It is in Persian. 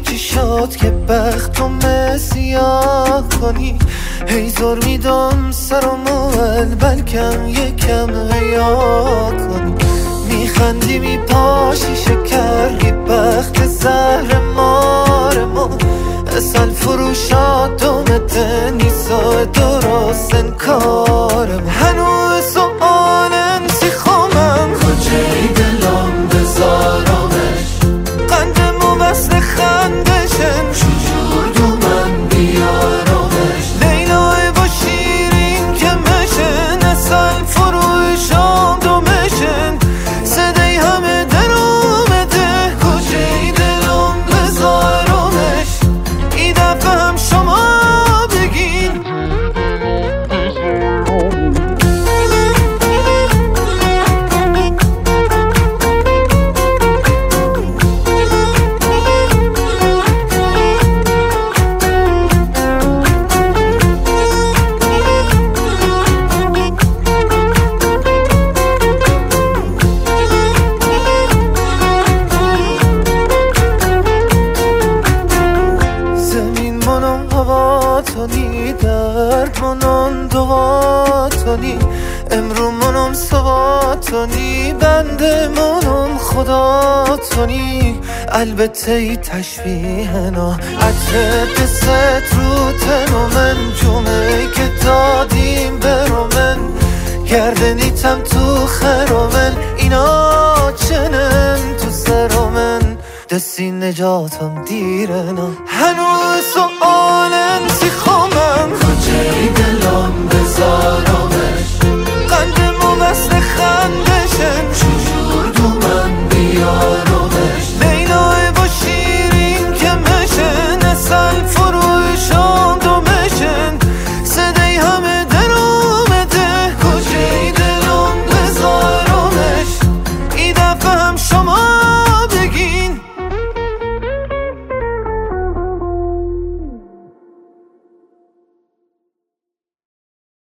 چی شد که بختم سیاه کنی؟ هی زور میدم سرمو بلکم یکم حیا کنی. میخندی میپاشی شکری بخت زهر مار ما، اصل فروشات دومت نیسا درست انکار ما. هنوز سؤالن سیخومم کجای دلم بذارمش، قندمو وصل خندشن چجور دو من بیارمش. لیلای با شیرین که مشن اصل فروشام دومشن، صدای همه در اومده کجای دلم بذارمش. این دفعه هم شما بگین. تونی درد منم دوا تونی، امرو منم سوا تونی، بنده منم خدا تونی. البته ای تشبیه نا عطر دست رو تنو من، جمعه که دادیم برو من، گردنیتم تو خرومن، اینا چنن تو سرومن، دستی نجاتم دیره نا. هنوز سؤالن سیخومم کجای دلم بذارم